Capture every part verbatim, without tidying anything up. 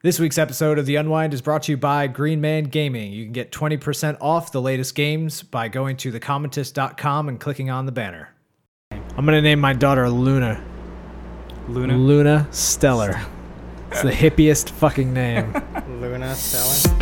This week's episode of The Unwind is brought to you by Green Man Gaming. You can get twenty percent off the latest games by going to the commentist dot com and clicking on the banner. I'm going to name my daughter Luna. Luna? Luna Stellar. It's the hippiest fucking name. Luna Stellar.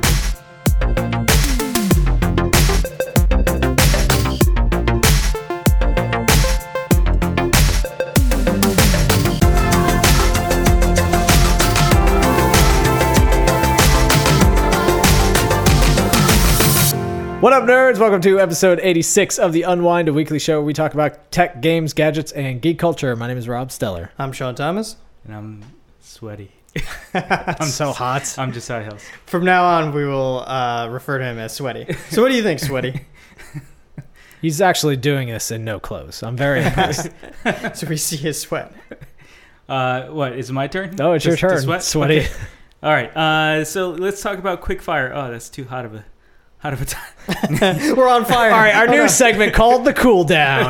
What up, nerds? Welcome to episode eighty-six of The Unwind, a weekly show where we talk about tech, games, gadgets, and geek culture. My name is Rob Stellar. I'm Sean Thomas. And I'm sweaty. I'm so hot. I'm Josiah Hills. From now on, we will uh, refer to him as Sweaty. So what do you think, Sweaty? He's actually doing this in no clothes. I'm very impressed. So we see his sweat. Uh, what, is it my turn? No, it's to, your turn. to sweat? Sweaty. Okay. All right. Uh, so let's talk about quickfire. Oh, that's too hot of a hot of a time. We're on fire. All right, our oh, new no. segment called The Cool Down.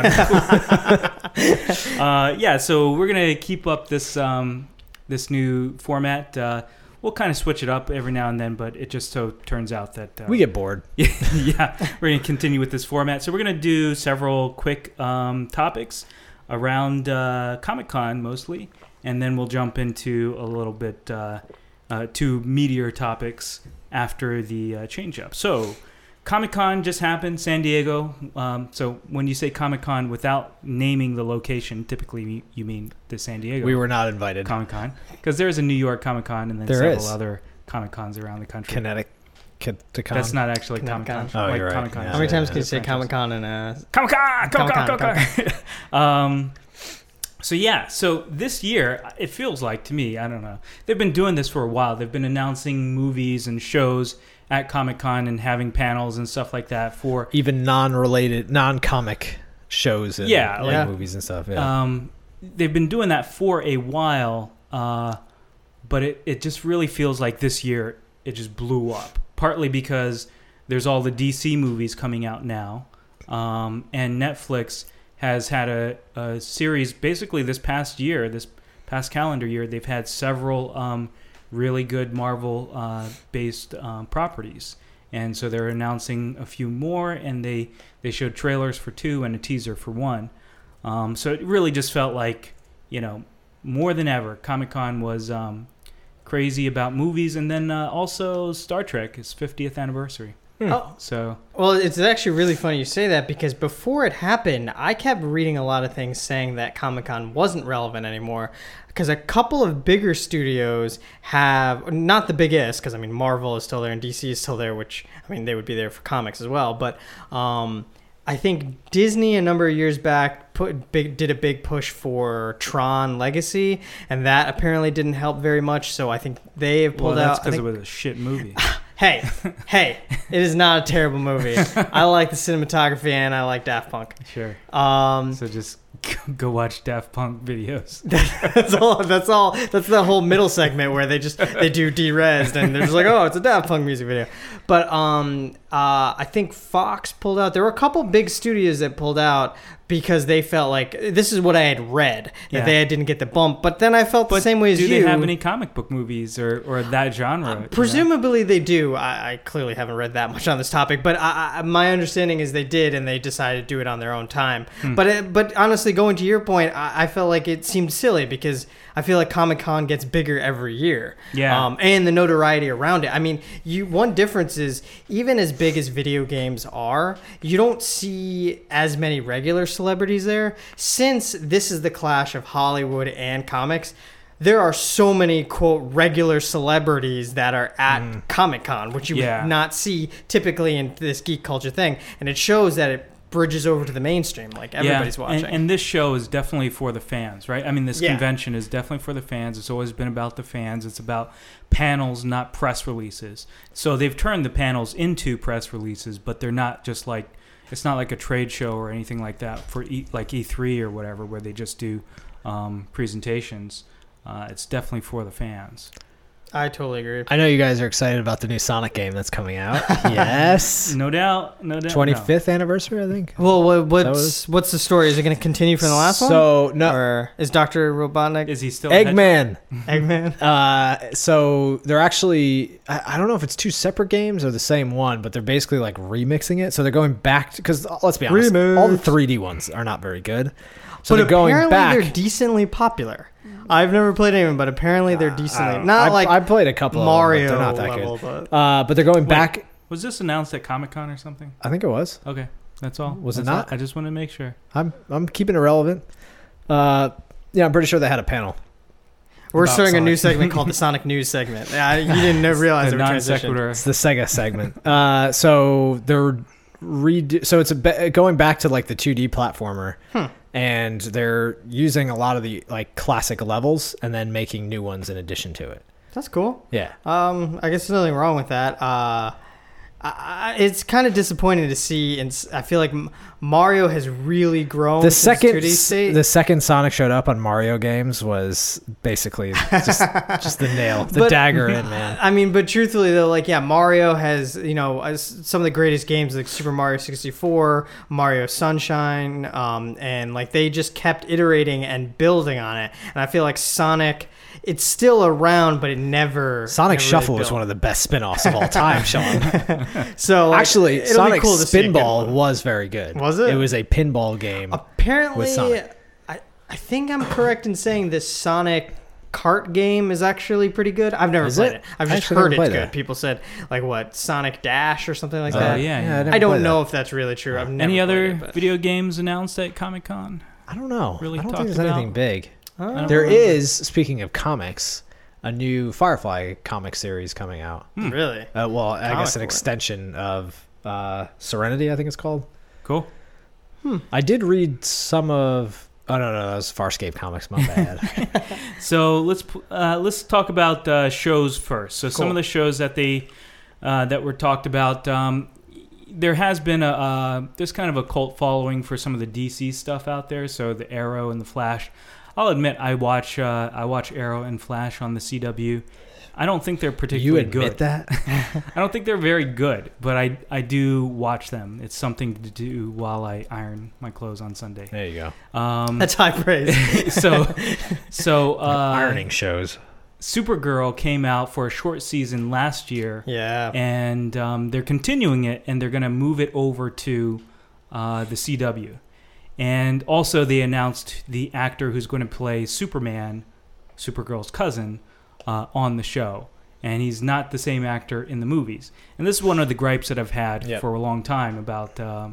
uh, yeah, so we're gonna keep up this um, this new format. Uh, we'll kind of switch it up every now and then, but it just so turns out that uh, We get bored. yeah, we're gonna continue with this format. So we're gonna do several quick um, topics around uh, Comic-Con mostly, and then we'll jump into a little bit uh, uh, two meatier topics after the uh, change up. So Comic-Con just happened, San Diego. Um, so when you say Comic-Con without naming the location, typically you mean the San Diego We were not invited. Comic-Con, because there's a New York Comic-Con and then There several is. other Comic-Cons around the country. Kinetic. Kid to con. That's not actually Kinetic Comic-Con. Con. Oh, like you're right. Comic-Con. Yeah. How many times Uh, can you say franchise. Comic-Con and uh, Comic-Con, Comic-Con, Comic-Con, Comic-Con. um, so yeah, so this year, it feels like to me, I don't know, they've been doing this for a while. They've been announcing movies and shows at Comic-Con and having panels and stuff like that for... Even non-related, non-comic shows and Yeah, like yeah. movies and stuff. Yeah. Um, they've been doing that for a while, uh, but it, it just really feels like this year it just blew up. Partly because there's all the D C movies coming out now, um, and Netflix has had a, a series basically this past year, this past calendar year, they've had several um, really good Marvel-based uh, um, properties. And so they're announcing a few more, and they, they showed trailers for two and a teaser for one. Um, so it really just felt like, you know, more than ever, Comic-Con was um, crazy about movies. And then uh, also Star Trek, its fiftieth anniversary. Oh, So well, it's actually really funny you say that because before it happened, I kept reading a lot of things saying that Comic-Con wasn't relevant anymore because a couple of bigger studios have, not the biggest, because I mean Marvel is still there and D C is still there, which I mean they would be there for comics as well, but um, I think Disney a number of years back put big did a big push for Tron Legacy, and that apparently didn't help very much. So I think they have well, pulled that's out. I because it think- was a shit movie. Hey, hey, it is not a terrible movie. I like the cinematography and I like Daft Punk. Sure. Um, So just go watch Daft Punk videos. that's all. That's all. That's the whole middle segment where they just they do de-resed and they're just like, oh, it's a Daft Punk music video. But um, uh, I think Fox pulled out. There were a couple big studios that pulled out because they felt like this is what I had read that Yeah. they didn't get the bump. But then I felt But the same way as do you. they have any comic book movies or, or that genre? you know? Presumably they do. I, I clearly haven't read that much on this topic, but I, I, my understanding is they did, and they decided to do it on their own time. Hmm. But it, but honestly, going to your point, I, I felt like it seemed silly because I feel like Comic-Con gets bigger every year. Yeah. Um, and the notoriety around it. I mean, you one difference is even as big as video games are, you don't see as many regular celebrities there. Since this is the clash of Hollywood and comics, there are so many, quote, regular celebrities that are at Mm. Comic-Con, which you Yeah. would not see typically in this geek culture thing. And it shows that it bridges over to the mainstream, like everybody's yeah. watching. And, and this show is definitely for the fans, right? I mean, this Yeah. convention is definitely for the fans. It's always been about the fans. It's about panels, not press releases. So they've turned the panels into press releases, but they're not just like, it's not like a trade show or anything like that for e, like E three or whatever, where they just do um, presentations. Uh, it's definitely for the fans. I totally agree. I know you guys are excited about the new Sonic game that's coming out. Yes. No doubt. No doubt. twenty-fifth anniversary, I think. Well, what, Is that what's what's the story? Is it going to continue from the last one? So, no. Or is Doctor Robotnik No. Is he still Eggman. Eggman? Uh, so they're actually, I, I don't know if it's two separate games or the same one, but they're basically like remixing it. So they're going back to, because let's be honest, Remix. all the three D ones are not very good. So but they're going apparently back. they're decently popular. I've never played any of them, but apparently they're I decently don't know. not I, like I played a couple Mario of them, but they're not that level, good. but Uh, but they're going Wait. back. Was this announced at Comic-Con or something? I think it was. Okay. That's all. Was it That's all. not? I just want to make sure. I'm I'm keeping it relevant. Uh, yeah, I'm pretty sure they had a panel. we're about starting a new Sonic. segment called the Sonic News segment. Yeah, you didn't know- realize The it would non transition. sequitur. It's the Sega segment. Uh, so they're redo. So it's a ba- going back to like the two D platformer, Hmm. and they're using a lot of the like classic levels and then making new ones in addition to it. That's cool. Yeah. Um, I guess there's nothing wrong with that. Uh, I, I, it's kind of disappointing to see, and s- I feel like M- Mario has really grown. The since second, two D state. the second Sonic showed up on Mario games was basically just, just the nail, the But- dagger in, man. I mean, but truthfully though, like yeah, Mario has you know as some of the greatest games like Super Mario sixty-four, Mario Sunshine, um, and like they just kept iterating and building on it. And I feel like Sonic, it's still around, but it never Sonic never Shuffle really was built. one of the best spin-offs of all time, Sean. So like, Actually, it'll be Sonic cool to see a good Spinball one. was very good. Was it? It was a pinball game. Apparently, with Sonic. I, I think I'm correct in saying this Sonic kart game is actually pretty good. I've never Is played it? it. I've I just actually heard never it's played good. that. People said like what Sonic Dash or something like Oh, that. yeah, yeah. I, never I don't played know that. if that's really true. I've never Any played other it, but- video games announced at Comic-Con? I don't know. Really I don't talked think there's anything about? big. Oh. I don't There remember. is, speaking of comics, a new Firefly comic series coming out. Really? Uh, well, I Comic guess an book. extension of uh, Serenity, I think it's called. Cool. I did read some of. Oh no, no, that was Farscape Comics. My bad. So let's p- uh, let's talk about uh, shows first. So some Cool. of the shows that they uh, that were talked about. Um, there has been a uh, there's kind of a cult following for some of the D C stuff out there. So the Arrow and the Flash. I'll admit I watch uh, I watch Arrow and Flash on the C W. I don't think they're you particularly admit good. that? I don't think they're very good, but I I do watch them. It's something to do while I iron my clothes on Sunday. There you go. Um, That's high praise. so so uh, Ironing shows. Supergirl came out for a short season last year, yeah. and um, they're continuing it, and they're going to move it over to uh, the C W. And also, they announced the actor who's going to play Superman, Supergirl's cousin, uh, on the show. And he's not the same actor in the movies. And this is one of the gripes that I've had Yep. for a long time about um,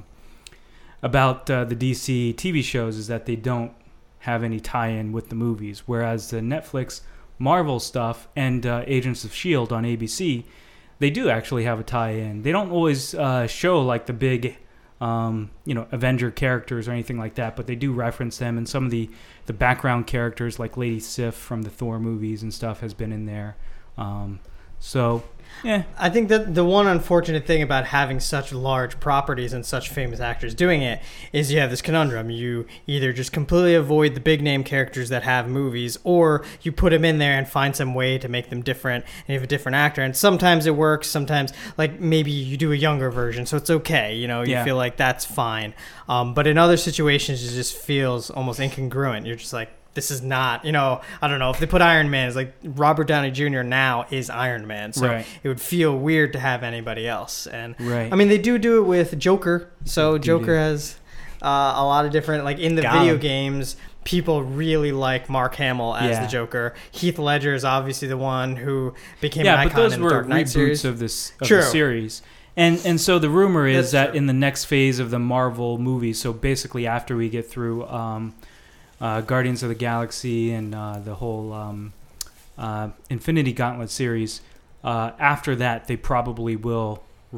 about uh, the D C T V shows is that they don't have any tie-in with the movies. Whereas the Netflix Marvel stuff and uh, Agents of S H I E L D on A B C, they do actually have a tie-in. They don't always uh, show like the big, um, you know, Avenger characters or anything like that, but they do reference them. And some of the, the background characters like Lady Sif from the Thor movies and stuff has been in there. Um, so, yeah. I think that the one unfortunate thing about having such large properties and such famous actors doing it is you have this conundrum. You either just completely avoid the big name characters that have movies, or you put them in there and find some way to make them different and you have a different actor. And sometimes it works, sometimes like maybe you do a younger version, so it's okay. You know, you Yeah. feel like that's fine. Um, but in other situations, it just feels almost incongruent. You're just like, this is not, you know, I don't know. If they put Iron Man, it's like Robert Downey Junior now is Iron Man. So Right. it would feel weird to have anybody else. And Right. I mean, they do do it with Joker. So They do Joker do. has uh, a lot of different, like in the Got video him. games, people really like Mark Hamill as Yeah. the Joker. Heath Ledger is obviously the one who became Yeah, an but icon those in the were Dark Knight reboots series. of this of True. the series. And and so the rumor is That's that true. in the next phase of the Marvel movies, so basically after we get through um, uh, Guardians of the Galaxy and uh, the whole um, uh, Infinity Gauntlet series, uh, after that they probably will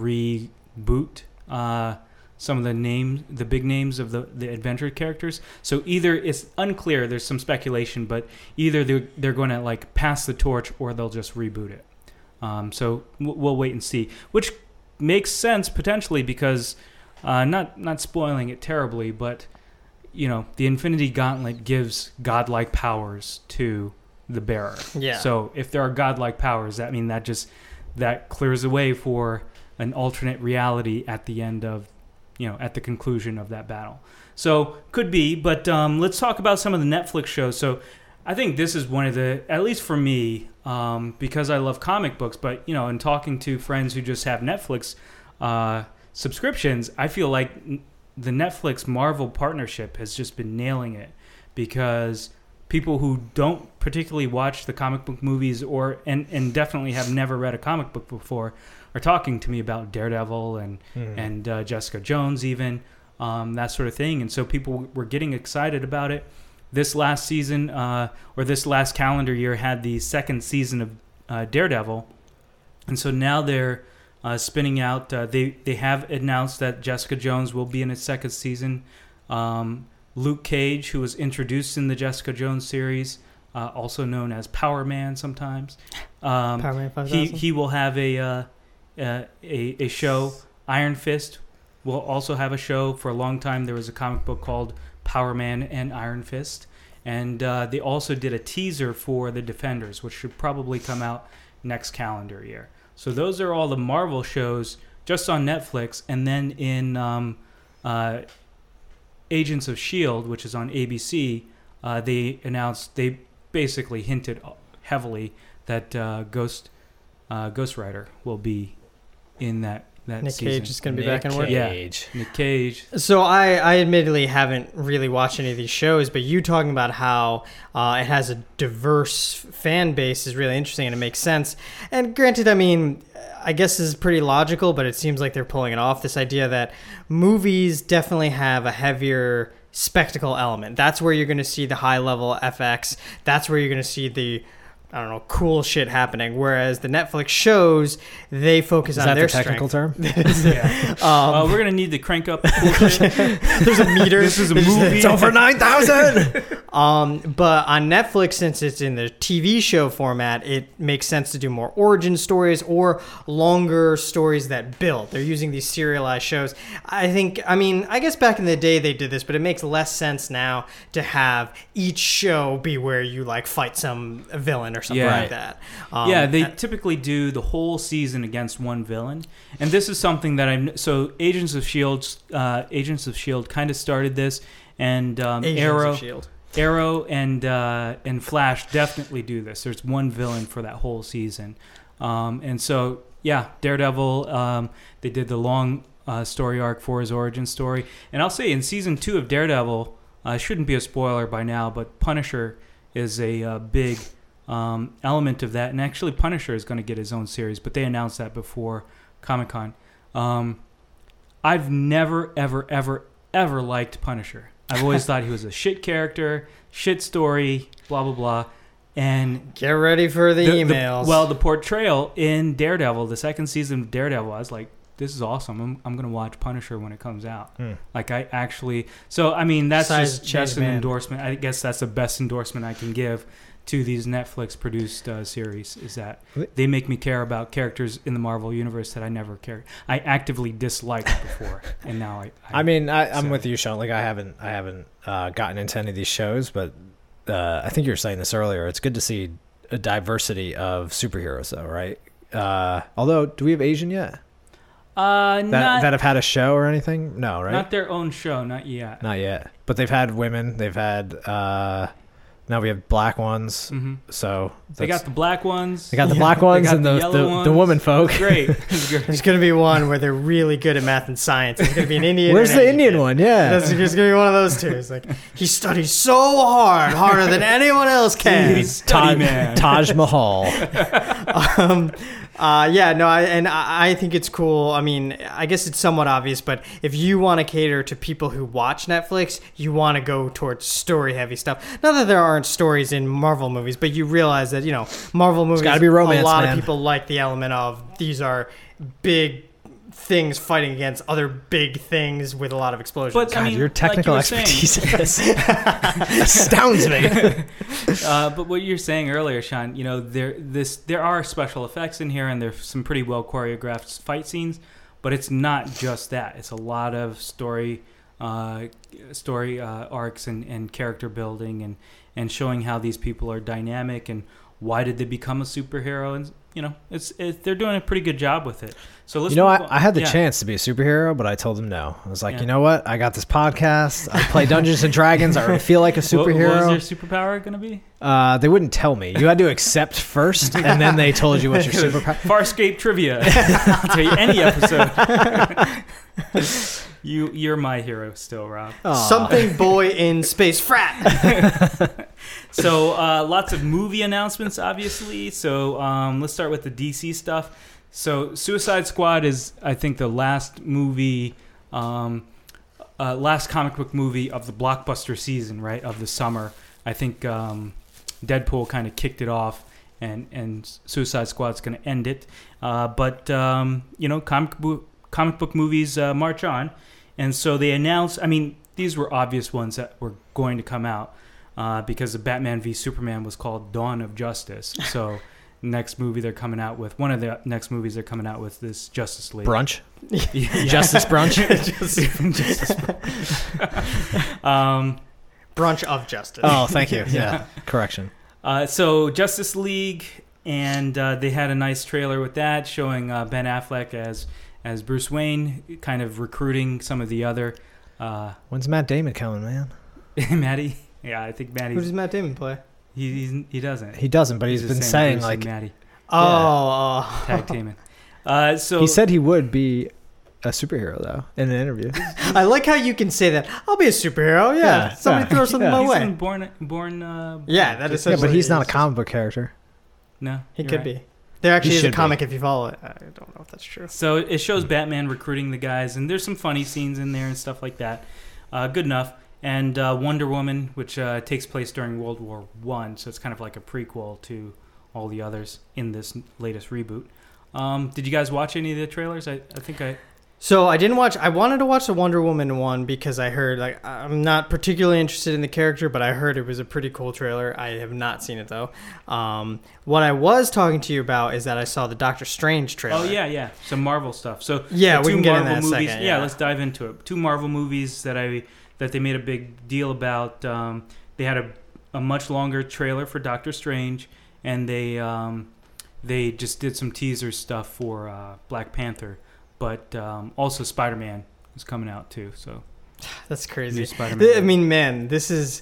reboot uh, some of the names, the big names of the, the adventure characters. So either it's unclear, there's some speculation, but either they're, they're going to like pass the torch or they'll just reboot it. Um, so w- we'll wait and see, which makes sense potentially because uh, not not spoiling it terribly, but you know the Infinity Gauntlet gives godlike powers to the bearer. Yeah. So if there are godlike powers, that mean that just that clears the way for an alternate reality at the end of, you know, at the conclusion of that battle. So could be, but um, let's talk about some of the Netflix shows. So I think this is one of the, at least for me, um, because I love comic books, but, you know, in talking to friends who just have Netflix uh, subscriptions, I feel like the Netflix Marvel partnership has just been nailing it, because people who don't particularly watch the comic book movies or and, and definitely have never read a comic book before are talking to me about Daredevil and, mm. and uh, Jessica Jones even, um, that sort of thing. And so people were getting excited about it. This last season, uh, or this last calendar year, had the second season of uh, Daredevil. And so now they're uh, spinning out. Uh, they, they have announced that Jessica Jones will be in its second season. Um, Luke Cage, who was introduced in the Jessica Jones series, uh, also known as Power Man sometimes. Um, Power Man five he, thousand? he will have a, uh, uh, a, a show. Iron Fist will also have a show. For a long time, there was a comic book called Power Man and Iron Fist. And uh, they also did a teaser for The Defenders, which should probably come out next calendar year. So those are all the Marvel shows just on Netflix. And then in um, uh, Agents of S H I E L D, which is on A B C, uh, they announced, they basically hinted heavily that uh, Ghost uh, Ghost Rider will be in that that Nick season. Cage is going to be Nick back in work. Cage. Yeah, Nick Cage. So I, I admittedly haven't really watched any of these shows, but you talking about how uh, it has a diverse fan base is really interesting, and it makes sense. And granted, I mean, I guess this is pretty logical, but it seems like they're pulling it off. This idea that movies definitely have a heavier spectacle element. That's where you're going to see the high level F X. That's where you're going to see the, I don't know, cool shit happening. Whereas the Netflix shows, they focus Is on that their the technical strength. term? Yeah. Um, uh, we're gonna need to crank up the cool shit. There's a meter. This is a movie. It's over nine thousand! Um, but on Netflix, since it's in the T V show format, it makes sense to do more origin stories or longer stories that build. They're using these serialized shows. I think, I mean, I guess back in the day they did this, but it makes less sense now to have each show be where you like fight some villain or something Yeah. like that. Um, yeah, they and- typically do the whole season against one villain, and this is something that I'm. So Agents of Shield, uh, Agents of Shield, kind of started this, and um, Agents Arrow, of S H I E L D. Arrow, and uh, and Flash definitely do this. There's one villain for that whole season, um, and so yeah, Daredevil. Um, they did the long uh, story arc for his origin story, and I'll say in season two of Daredevil, uh, shouldn't be a spoiler by now, but Punisher is a uh, big um, element of that, and actually Punisher is going to get his own series, but they announced that before Comic-Con. Um, I've never, ever, ever, ever liked Punisher. I've always thought he was a shit character, shit story, blah, blah, blah. And Get ready for the, the- emails. The, well, the portrayal in Daredevil, the second season of Daredevil, I was like, this is awesome. I'm, I'm going to watch Punisher when it comes out. Hmm. Like, I actually... So, I mean, that's Size just change that's an man. endorsement. I guess that's the best endorsement I can give to these Netflix-produced uh, series, is that they make me care about characters in the Marvel Universe that I never cared. I actively disliked before, and now I... I, I mean, I, I'm so- with you, Sean. Like, I haven't, I haven't uh, gotten into any of these shows, but uh, I think you were saying this earlier. It's good to see a diversity of superheroes, though, right? Uh, although, do we have Asian yet? Uh, That not, that have had a show or anything? No, right? not their own show, not yet. Not yet. But they've had women. They've had. Uh, now we have black ones. hmm So They got that's- the black ones. they got the Yeah. black ones got and the the yellow the, ones. the woman folk. Great. It's great. there's going to be one where they're really good at math and science. It's going to be an Indian. Where's and an the Asian Indian kid. one? Yeah. That's there's gonna be one of those two. It's like he studies so hard, harder than anyone else can. He's Taj, study man. Taj Mahal. um, uh, yeah, no, I, and I, I think it's cool. I mean, I guess it's somewhat obvious, but if you want to cater to people who watch Netflix, you want to go towards story-heavy stuff. Not that there aren't stories in Marvel movies, but you realize that you know Marvel movies. gotta be romance, a lot man. of people like the element of these are big things fighting against other big things with a lot of explosions. But God, I mean, your technical like you were saying- expertise in this astounds me. uh, but what you're saying earlier, Sean, you know, there this there are special effects in here, and there's some pretty well choreographed fight scenes. But it's not just that; it's a lot of story uh, story uh, arcs and, and character building and, and showing how these people are dynamic and why did they become a superhero. And, you know, it's it, they're doing a pretty good job with it. So let's You know, move I, on. I had the Yeah. chance to be a superhero, but I told him no. I was like, Yeah. you know what? I got this podcast. I play Dungeons and Dragons. I already feel like a What, what superhero. was your superpower going to be? Uh, they wouldn't tell me. You had to accept first, and then they told you what your superpower. Farscape trivia. I'll tell you any episode. you you're my hero still, Rob. Aw. Something boy in space frat. So uh, lots of movie announcements, obviously. So um, let's start with the D C stuff. So Suicide Squad is, I think, the last movie, um, uh, last comic book movie of the blockbuster season, right, of the summer. I think um, Deadpool kind of kicked it off, and, and Suicide Squad's going to end it. Uh, but, um, you know, comic book, comic book movies uh, march on. And so they announced, I mean, these were obvious ones that were going to come out. Uh, because the Batman v Superman was called Dawn of Justice. So next movie they're coming out with, one of the next movies they're coming out with is Justice League. Brunch? Yeah. Justice Brunch? Justice Brunch. um, Brunch of Justice. Oh, thank you. Yeah. Correction. uh, so Justice League, and uh, they had a nice trailer with that showing uh, Ben Affleck as, as Bruce Wayne, kind of recruiting some of the other... Uh, When's Matt Damon coming, man? Maddie? Yeah, I think Maddie's... Who does Matt Damon play? He, he's, he doesn't. He doesn't, but he's just been saying saying, Bruce like... and Maddie. Oh, oh. Tag teaming. Uh, so He said he would be a superhero, though, in an interview. I like how you can say that. I'll be a superhero. Yeah, Yeah, somebody yeah, throw something yeah. my He's way. been born, born. Uh, Yeah, that is Yeah, but Essentially, he's not a it's comic book character. No, He you're could right. be. There actually He is a should be. comic if you follow it. I don't know if that's true. So it shows Batman recruiting the guys, and there's some funny scenes in there and stuff like that. Uh, good enough. And uh, Wonder Woman, which uh, takes place during World War One, so it's kind of like a prequel to all the others in this latest reboot. Um, did you guys watch any of the trailers? I, I think I. So I didn't watch. I wanted to watch the Wonder Woman one because I heard like I'm not particularly interested in the character, but I heard it was a pretty cool trailer. I have not seen it though. Um, what I was talking to you about is that I saw the Doctor Strange trailer. Oh yeah, yeah, some Marvel stuff. So Yeah, the we two can get in Marvel that in a movies. second, yeah, yeah. let's dive into it. Two Marvel movies that I that they made a big deal about. Um, they had a a much longer trailer for Doctor Strange, and they um, they just did some teaser stuff for uh, Black Panther, but um, also Spider-Man is coming out too. So That's new crazy. Spider-Man. Th- I mean, man, this is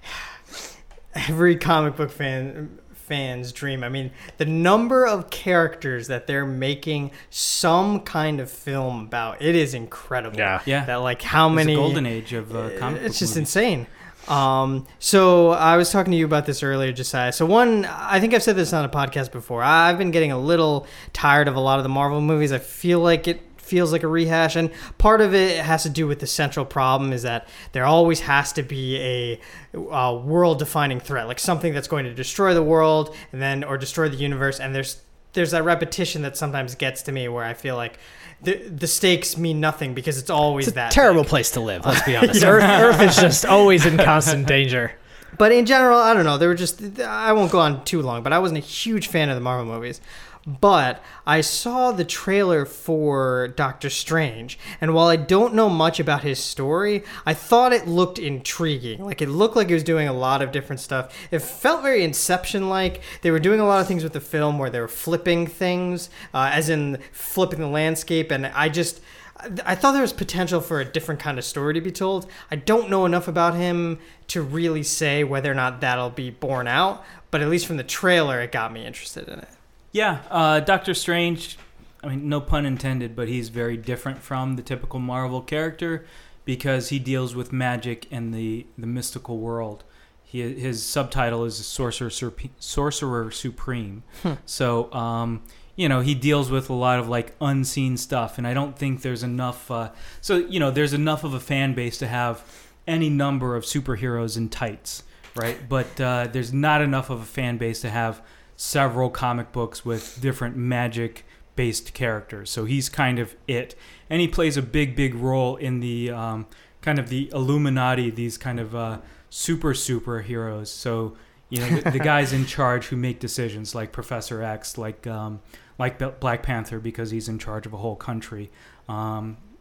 every comic book fan fan's dream. I mean, the number of characters that they're making some kind of film about, it is incredible. Yeah. yeah, That like how it's many a golden age of uh, comic book it's just movies. insane. Um, so I was talking to you about this earlier, Josiah. So one, I think I've said this on a podcast before. I've been getting a little tired of a lot of the Marvel movies. I feel like it feels like a rehash, and part of it has to do with the central problem is that there always has to be a, a world-defining threat, like something that's going to destroy the world and then or destroy the universe. And there's there's that repetition that sometimes gets to me where I feel like the the stakes mean nothing because it's always It's a that terrible big. place to live, let's be honest. Earth, Earth is just always in constant danger. But in general, I don't know. They were just, I won't go on too long, but I wasn't a huge fan of the Marvel movies. But I saw the trailer for Doctor Strange, and while I don't know much about his story, I thought it looked intriguing. Like, it looked like it was doing a lot of different stuff. It felt very Inception-like. They were doing a lot of things with the film where they were flipping things, uh, as in flipping the landscape, and I just... I thought there was potential for a different kind of story to be told. I don't know enough about him to really say whether or not that'll be borne out, but at least from the trailer, it got me interested in it. Yeah, uh, Doctor Strange, I mean, no pun intended, but he's very different from the typical Marvel character because he deals with magic and the, the mystical world. He, his subtitle is Sorcerer, Sup- Sorcerer Supreme. Hmm. So, um, you know, he deals with a lot of, like, unseen stuff, and I don't think there's enough... Uh, so, you know, there's enough of a fan base to have any number of superheroes in tights, right? But uh, there's not enough of a fan base to have several comic books with different magic-based characters. So he's kind of it. And he plays a big, big role in the um, kind of the Illuminati, these kind of uh, super superheroes. So, you know, the, the guys in charge who make decisions, like Professor X, like um, like Black Panther, because he's in charge of a whole country. Um,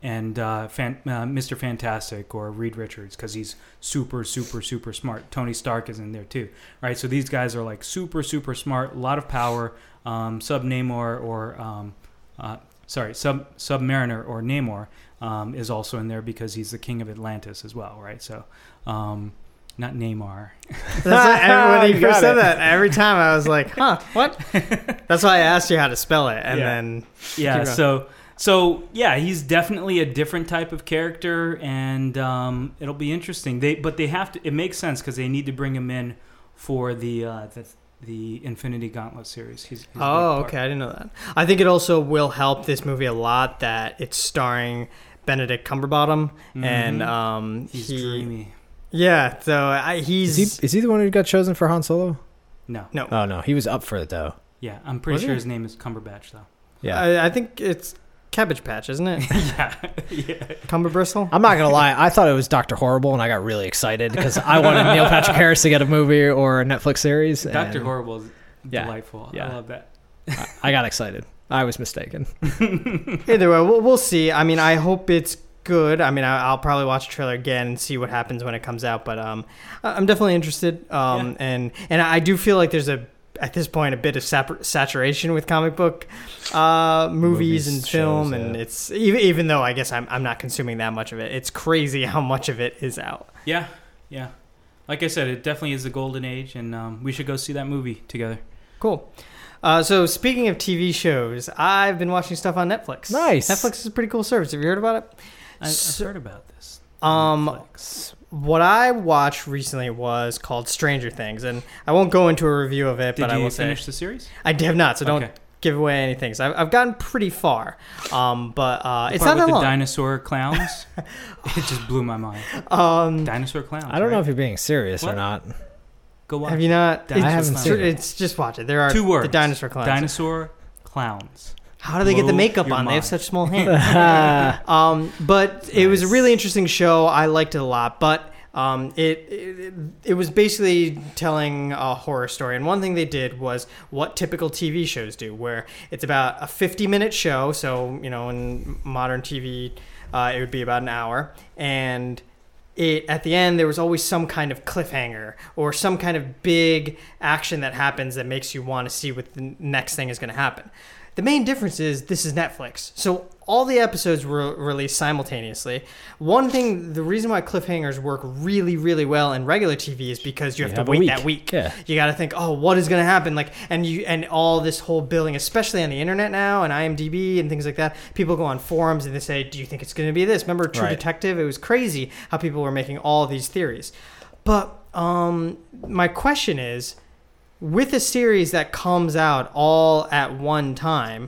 and uh, fan, uh, Mister Fantastic or Reed Richards because he's super, super, super smart. Tony Stark is in there too, right? So these guys are like super, super smart, a lot of power. Um, Sub Namor or um, uh, sorry, Sub Submariner or Namor um, is also in there because he's the king of Atlantis as well, right? So. Um, Not Neymar. That's what, when you Got first said it. that, every time I was like, huh, what? That's why I asked you how to spell it. And Yeah. then. Yeah, keep going. so so yeah, he's definitely a different type of character, and um, it'll be interesting. They but they have to. It makes sense because they need to bring him in for the uh, the, the Infinity Gauntlet series. He's, he's a big Oh, part. okay. I didn't know that. I think it also will help this movie a lot that it's starring Benedict Cumberbottom. Mhm. And um, He's he, dreamy. Yeah, so I, Is he's. he, is he the one who got chosen for Han Solo? No. No. Oh, no. He was up for it, though. Yeah, I'm pretty Was sure he? his name is Cumberbatch though. Yeah. I, I think it's Cabbage Patch, isn't it? yeah, yeah. Cumberbristle? I'm not going to lie. I thought it was Doctor Horrible, and I got really excited because I wanted Neil Patrick Harris to get a movie or a Netflix series. Doctor and Horrible is Yeah, delightful. yeah. I love that. I, I got excited. I was mistaken. Either way, we'll, we'll see. I mean, I hope it's good. I mean, I, I'll probably watch the trailer again and see what happens when it comes out. But um, I- I'm definitely interested. Um, Yeah. and and I do feel like there's a at this point a bit of sap- saturation with comic book uh, movies, Movies, and film, shows, and yeah. it's even even though I guess I'm I'm not consuming that much of it. It's crazy how much of it is out. Yeah, yeah. Like I said, it definitely is the golden age, and um, we should go see that movie together. Cool. Uh, so speaking of T V shows, I've been watching stuff on Netflix. Nice. Netflix is a pretty cool service. Have you heard about it? I, I've So- heard about this. Um, Netflix. What I watched recently was called Stranger Things, and I won't go into a review of it, Did but I you will finish say the series? I have not, so don't Okay. give away anything. So I've, I've gotten pretty far, um, but uh, The it's part not with that the long. dinosaur clowns. It just blew my mind. um, Dinosaur clowns. I don't know right? if you're being serious What? or not. Go watch. have you not? Dinosaur It's, I haven't it's, seen it. it's just watch it. There are Two words. the dinosaur clowns. Dinosaur clowns. How do they get the Blow makeup your on? They have mind. such small hands. um, but it was a Nice. really interesting show. I liked it a lot, but um, it, it it was basically telling a horror story. And one thing they did was what typical T V shows do, where it's about a fifty minute show. So you know, in modern T V, uh, it would be about an hour, and it at the end there was always some kind of cliffhanger or some kind of big action that happens that makes you want to see what the next thing is going to happen. The main difference is this is Netflix, so all the episodes were released simultaneously. One thing, the reason why cliffhangers work really, really well in regular T V is because you have You to have a wait week. that week. Yeah. You got to think, oh, what is going to happen? Like, and you and all this whole building, especially on the internet now and IMDb and things like that. People go on forums and they say, do you think it's going to be this? Remember True Right. Detective? It was crazy how people were making all these theories. But um, my question is, with a series that comes out all at one time,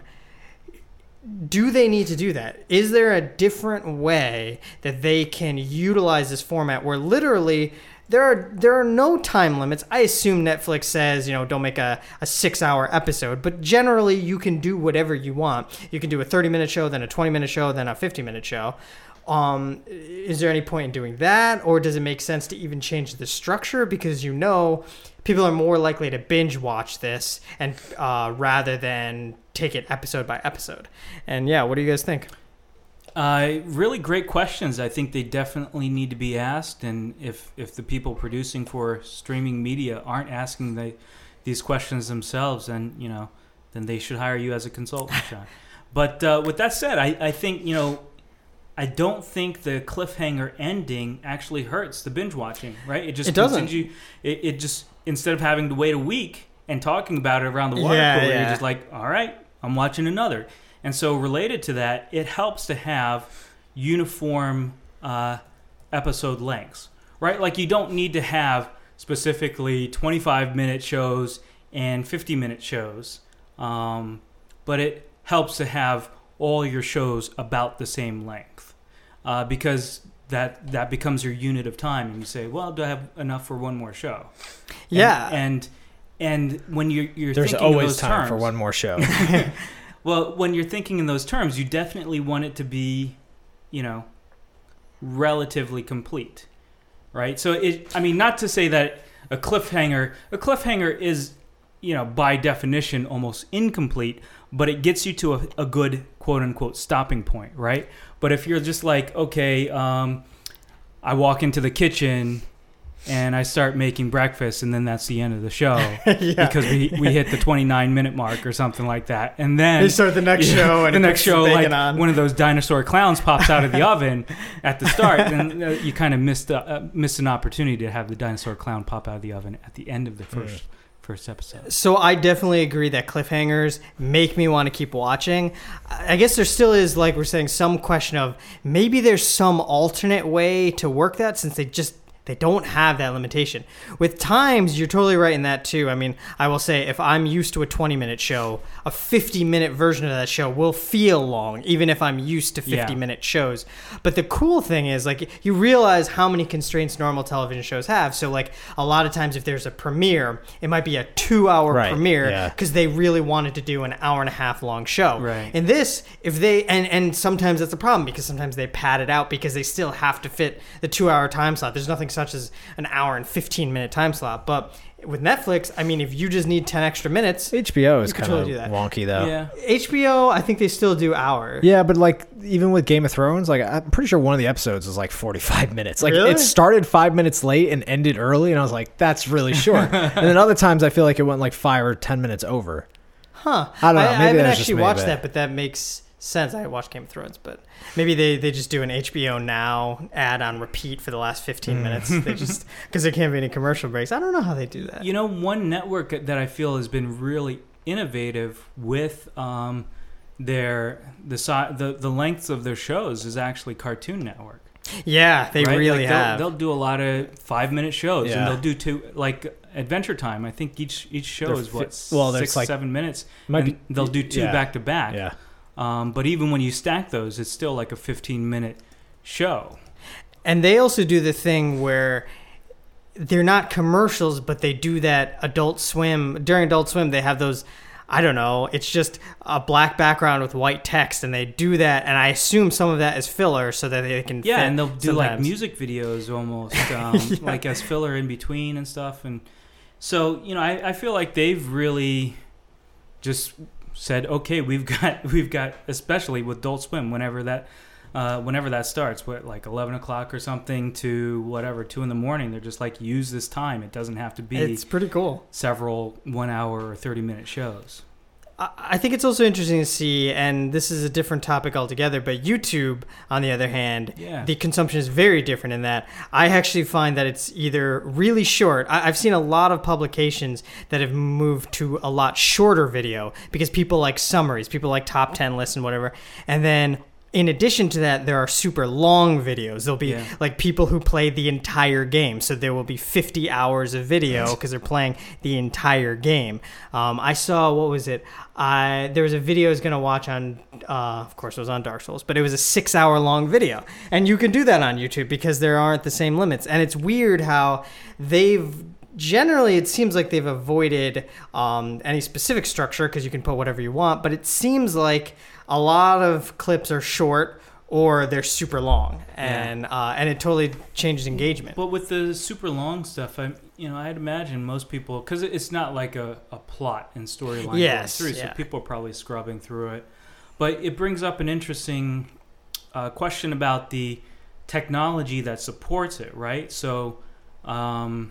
do they need to do that? Is there a different way that they can utilize this format where literally there are there are no time limits? I assume Netflix says, you know, don't make a, a six hour episode, but generally you can do whatever you want. You can do a thirty minute show, then a twenty minute show, then a fifty minute show. Um, is there any point in doing that, or does it make sense to even change the structure because you know people are more likely to binge watch this and uh, rather than take it episode by episode? And yeah, what do you guys think? Uh, really great questions. I think they definitely need to be asked, and if if the people producing for streaming media aren't asking the, these questions themselves, then you know, then they should hire you as a consultant, Sean. But uh, with that said, I, I think you know, I don't think the cliffhanger ending actually hurts the binge watching, right? It just It doesn't. continue- It, it just instead of having to wait a week and talking about it around the water Yeah, cooler, yeah. you're just like, all right, I'm watching another. And so related to that, it helps to have uniform uh, episode lengths, right? Like you don't need to have specifically twenty-five minute shows and fifty minute shows, um, but it helps to have all your shows about the same length uh, because that that becomes your unit of time, and you say, well, do I have enough for one more show? Yeah. and and, and when you're you're There's thinking in always those time terms, for one more show. well, when you're thinking in those terms, you definitely want it to be, you know, relatively complete, right? So, it, I mean, not to say that a cliffhanger, a cliffhanger is, you know, by definition, almost incomplete, but it gets you to a, a good quote unquote stopping point, right? But if you're just like, okay, um, I walk into the kitchen and I start making breakfast, and then that's the end of the show Yeah. because we, we hit the twenty-nine minute mark or something like that. And then They start the next you know, show, and the it next puts show, bacon like on. one of those dinosaur clowns pops out of the oven at the start, and uh, you kind of missed uh, uh, missed an opportunity to have the dinosaur clown pop out of the oven at the end of the first Mm. first episode. So I definitely agree that cliffhangers make me want to keep watching. I guess there still is, like we're saying, some question of maybe there's some alternate way to work that, since they just they don't have that limitation. With times, you're totally right in that too. I mean, I will say if I'm used to a twenty minute show, a fifty minute version of that show will feel long, even if I'm used to fifty Yeah. minute shows. But the cool thing is, like, you realize how many constraints normal television shows have. So, like, a lot of times if there's a premiere, it might be a two hour Right, premiere yeah. because they really wanted to do an hour and a half long show. Right. In this, if they and and sometimes that's a problem because sometimes they pad it out because they still have to fit the two hour time slot. There's nothing such as an hour and fifteen minute time slot. But with Netflix, I mean, if you just need ten extra minutes, H B O is You could kind totally do of that. wonky though. Yeah. H B O, I think they still do hour. Yeah, but like even with Game of Thrones, like I'm pretty sure one of the episodes was like forty-five minutes. Like Really? it started five minutes late and ended early, and I was like, that's really short. And then other times I feel like it went like five or ten minutes over. Huh. I don't know. I, Maybe I haven't that's just actually me, watched but- that, but that makes sense. I watched Game of Thrones, but maybe they, they just do an H B O Now ad on repeat for the last fifteen minutes. They just because there can't be any commercial breaks. I don't know how they do that. You know, one network that I feel has been really innovative with um, their the si- the the lengths of their shows is actually Cartoon Network. Yeah, they right? really Like, they'll- have. They'll, do a lot of five minute shows, Yeah. and they'll do two like Adventure Time. I think each each show They're is what fi- well, there's six like- seven minutes. Might and be- they'll do two yeah. back to back. Yeah. Um, but even when you stack those, it's still like a fifteen minute show. And they also do the thing where they're not commercials, but they do that Adult Swim. During Adult Swim, they have those, I don't know, it's just a black background with white text, and they do that. And I assume some of that is filler so that they can Yeah, fit and they'll do like sometimes. music videos almost, um, Yeah. like as filler in between and stuff. And so, you know, I, I feel like they've really just said, okay, we've got, we've got, especially with Adult Swim, whenever that, uh, whenever that starts, what, like eleven o'clock or something to whatever, two in the morning, they're just like, use this time. It doesn't have to be It's pretty cool. several one hour or thirty minute shows. I I think it's also interesting to see, and this is a different topic altogether, but YouTube, on the other hand, Yeah. the consumption is very different in that I actually find that it's either really short. I, I've seen a lot of publications that have moved to a lot shorter video because people like summaries, people like top ten lists and whatever. And then in addition to that, there are super long videos. There'll be Yeah. like people who play the entire game. So there will be fifty hours of video because they're playing the entire game. Um, I saw, what was it? I There was a video I was going to watch on, uh, of course it was on Dark Souls, but it was a six hour long video. And you can do that on YouTube because there aren't the same limits. And it's weird how they've generally, it seems like they've avoided um, any specific structure because you can put whatever you want, but it seems like a lot of clips are short or they're super long, and Yeah. uh, and it totally changes engagement. But with the super long stuff, I you know I'd imagine most people, because it's not like a, a plot and storyline Yes, going through, yeah. so people are probably scrubbing through it. But it brings up an interesting uh, question about the technology that supports it, right? So, um,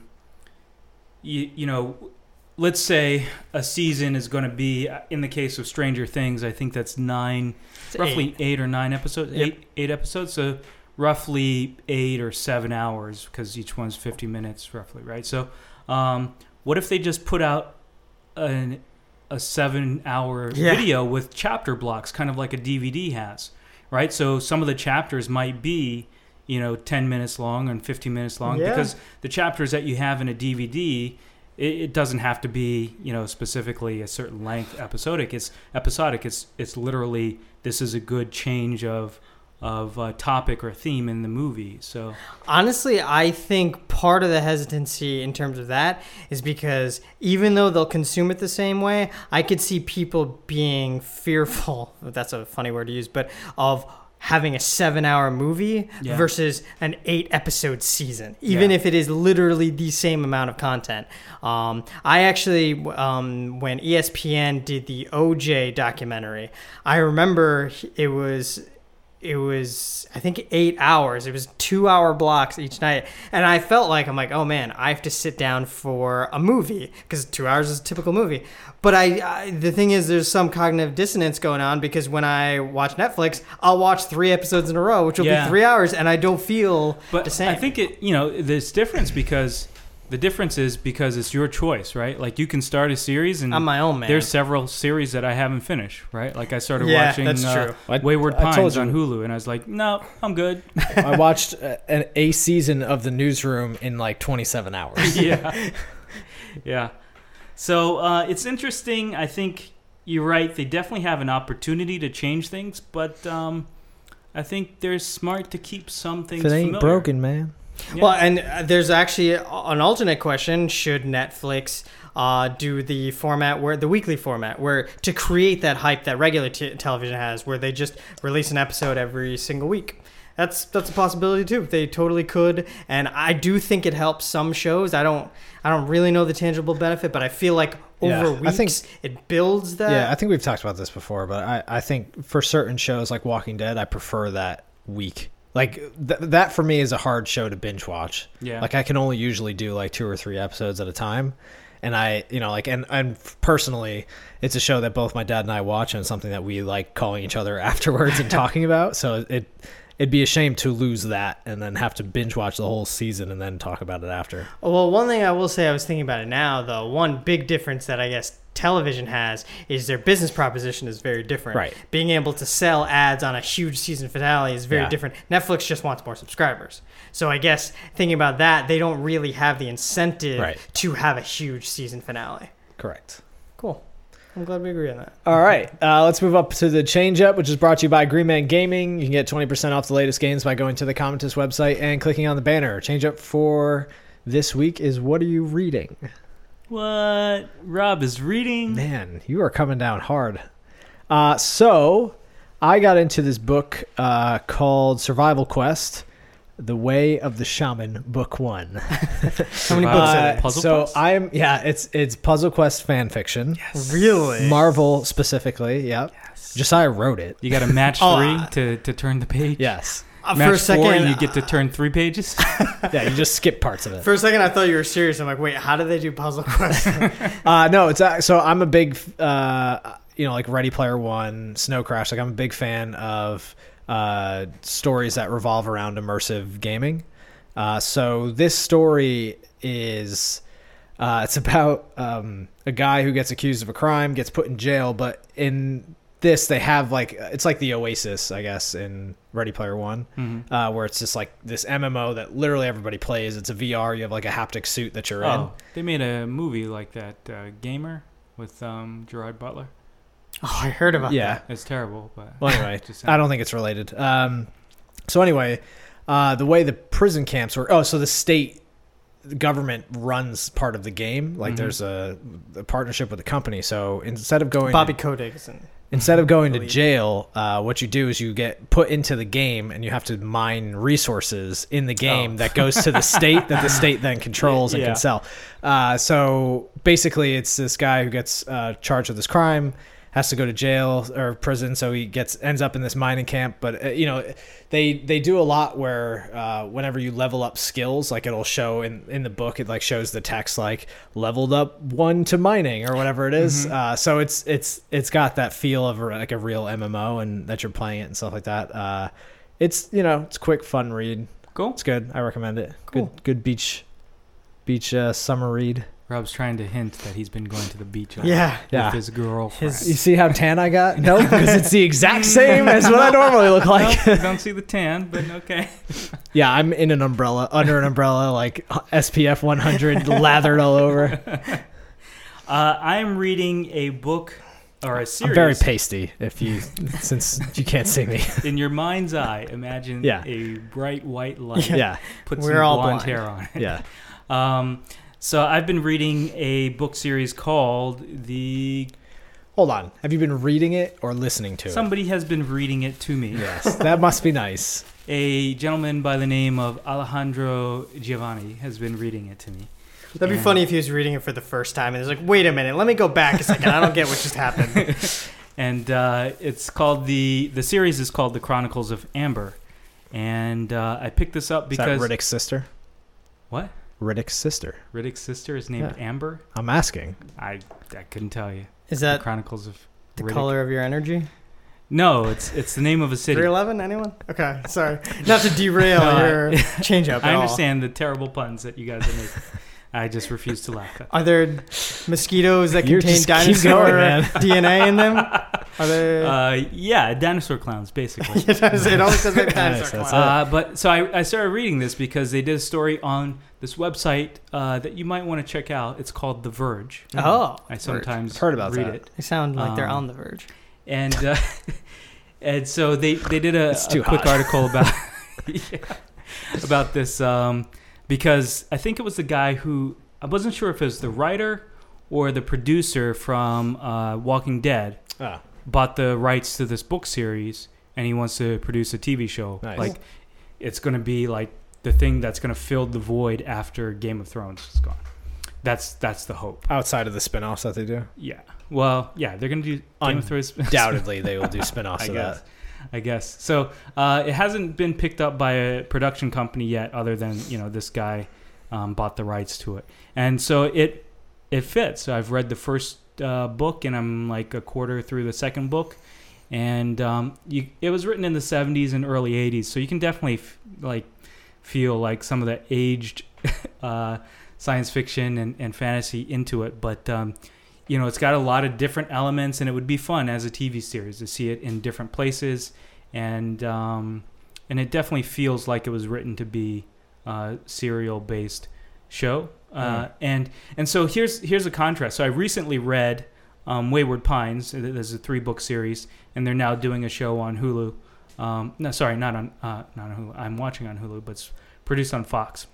you you know, let's say a season is going to be, in the case of Stranger Things, I think that's nine. It's roughly eight. eight. or nine episodes. Yep. Eight eight episodes. So roughly eight or seven hours because each one's fifty minutes, roughly, right? So, um, what if they just put out an a seven hour Yeah. video with chapter blocks, kind of like a D V D has, right? So some of the chapters might be, you know, ten minutes long and fifteen minutes long Yeah. because the chapters that you have in a D V D. It, it doesn't have to be, you know, specifically a certain length episodic. It's episodic. It's it's literally this is a good change of of uh, topic or theme in the movie. So Honestly, I think part of the hesitancy in terms of that is because even though they'll consume it the same way, I could see people being fearful, that's a funny word to use, but of having a seven-hour movie Yeah. versus an eight-episode season, even Yeah. if it is literally the same amount of content. Um, I actually, um, when E S P N did the O J documentary, I remember it was it was I think eight hours. It was two hour blocks each night, and I felt like I'm like, oh man, I have to sit down for a movie because two hours is a typical movie. But I, I the thing is, there's some cognitive dissonance going on because when I watch Netflix, I'll watch three episodes in a row, which will Yeah. be three hours, and I don't feel But the same. I think it, you know, there's difference because the difference is because it's your choice, right? Like you can start a series and I'm my own man. there's several series that I haven't finished, right? Like I started Yeah, watching that's uh, true. I- Wayward I told Pines you. on Hulu, and I was like, no, I'm good. I watched a, an, a season of The Newsroom in like twenty-seven hours. yeah, yeah. So uh, it's interesting. I think you're right. They definitely have an opportunity to change things, but um, I think they're smart to keep some things If it ain't familiar. broken, man. Yeah. Well, and uh, there's actually an alternate question: should Netflix uh, do the format where the weekly format, where to create that hype that regular t- television has, where they just release an episode every single week? That's that's a possibility too. They totally could, and I do think it helps some shows. I don't I don't really know the tangible benefit, but I feel like Yeah, over I weeks think- it builds that. Yeah, I think we've talked about this before, but I, I think for certain shows like Walking Dead, I prefer that week. Like th- that for me is a hard show to binge watch. Yeah. Like I can only usually do like two or three episodes at a time. And I, you know, like, and, and personally, it's a show that both my dad and I watch, and it's something that we like calling each other afterwards and talking about. So it, it'd be a shame to lose that and then have to binge watch the whole season and then talk about it after. Well, one thing I will say, I was thinking about it now, though. One big difference that I guess television has is their business proposition is very different. Right. Being able to sell ads on a huge season finale is very Yeah. different. Netflix just wants more subscribers. So I guess thinking about that, they don't really have the incentive Right. to have a huge season finale. Correct. Cool. I'm glad we agree on that. All right, uh, let's move up to the Change Up, which is brought to you by Green Man Gaming. You can get twenty percent off the latest games by going to the Commentus website and clicking on the banner. Change Up for this week is What Are You Reading? What Rob is reading? Man, you are coming down hard. Uh, so, I got into this book uh, called Survival Quest, The Way of the Shaman, Book One. How many books Uh, are there? Puzzle so Quest? I'm yeah, it's it's Puzzle Quest fan fiction. Really? Marvel specifically, yeah. Josiah wrote it. You got to match Oh, three uh, to, to turn the page. Yes. Uh, Match for a second, four, and you get to turn three pages. Yeah, you just skip parts of it. for a second, I thought you were serious. I'm like, wait, how do they do Puzzle Quest? Uh, no, it's uh, so I'm a big, uh, you know, like Ready Player One, Snow Crash. Like I'm a big fan of uh, stories that revolve around immersive gaming. Uh, so this story is, uh, it's about um, a guy who gets accused of a crime, gets put in jail, but in this they have like it's like the Oasis, I guess, in Ready Player One, Mhm. uh, where it's just like this M M O that literally everybody plays. It's a V R. You have like a haptic suit that you're in. Oh, they made a movie like that, uh, Gamer, with um, Gerard Butler. Oh, I heard about Yeah. that. It's terrible, but Well, anyway, Just saying. I don't think it's related. Um, so anyway, uh, the way the prison camps work. Oh, so the state the government runs part of the game. Like Mhm. there's a, a partnership with the company. So instead of going Bobby to, Kotick is in. instead of going to believe. jail, uh, what you do is you get put into the game and you have to mine resources in the game Oh. that goes to the state that the state then controls and Yeah. can sell. Uh, so basically, it's this guy who gets uh, charged with this crime, has to go to jail or prison, so he gets ends up in this mining camp. But uh, you know, they they do a lot where uh, whenever you level up skills, like it'll show in in the book, it like shows the text like leveled up one to mining or whatever it is. Uh, so it's it's it's got that feel of like a real M M O and that you're playing it and stuff like that. Uh, it's you know it's quick, fun read. cool. It's good. I recommend it. Cool. Good good beach beach uh, summer read. Rob's trying to hint that he's been going to the beach a lot Yeah. with Yeah. his girlfriend. His- You see how tan I got? No, because it's the exact same as what I normally look like. Nope, don't see the tan, but okay. Yeah, I'm in an umbrella, under an umbrella, like S P F one hundred, lathered all over. Uh, I'm reading a book or a series. I'm very pasty, if you, since you can't see me. In your mind's eye, imagine Yeah. a bright white light. Yeah, Put We're some all blonde blind. hair on it. yeah. Um, so I've been reading a book series called The Hold on. Have you been reading it or listening to it? Somebody has been reading it to me. Yes, that must be nice. A gentleman by the name of Alejandro Giovanni has been reading it to me. That'd be And- funny if he was reading it for the first time and he's like, wait a minute, let me go back a second. I don't get what just happened. And uh, it's called the the series is called The Chronicles of Amber, and uh, I picked this up Is that because Riddick's sister? what? Riddick's sister. Riddick's sister is named Yeah. Amber. I'm asking. I I couldn't tell you. Is The that Chronicles of the Riddick. color of your energy? No, it's it's the name of a city. three eleven, anyone? Okay, sorry. Not to derail No, I- your change up at I all. understand the terrible puns that you guys are making. I just refuse to laugh at. Are there mosquitoes that You're contain just keep dinosaur going, man. D N A in them? Are there? Uh, yeah, dinosaur clowns, basically. it always says maybe Nice, dinosaur that's clown. Uh, but so I, I started reading this because they did a story on this website uh, that you might want to check out. It's called The Verge. Oh, I sometimes I've heard about read that. it, they sound like they're Um, on the verge. and uh, and so they they did a, It's a too quick hot. article about yeah, about this um, because I think it was the guy who I wasn't sure if it was the writer or the producer from uh, Walking Dead Ah, bought the rights to this book series and he wants to produce a T V show. Nice. Like it's going to be like the thing that's going to fill the void after Game of Thrones is gone. That's that's the hope. outside of the spin-offs that they do. Yeah. Well, yeah, they're going to do Game of Thrones. Undoubtedly, they will do spin-offs I of guess. that. I guess. So uh, it hasn't been picked up by a production company yet, other than you know this guy um, bought the rights to it, and so it it fits. So I've read the first uh, book, and I'm like a quarter through the second book, and um, you, it was written in the seventies and early eighties, so you can definitely f- like feel like some of the aged uh, science fiction and, and fantasy into it, but. Um, You know, it's got a lot of different elements, and it would be fun as a T V series to see it in different places, and um, and it definitely feels like it was written to be a serial-based show. Uh, Mm. And and so here's here's a contrast. So I recently read um, Wayward Pines. There's a three-book series, and they're now doing a show on Hulu. Um, no, sorry, not on uh, not on Hulu. I'm watching on Hulu, but it's produced on Fox.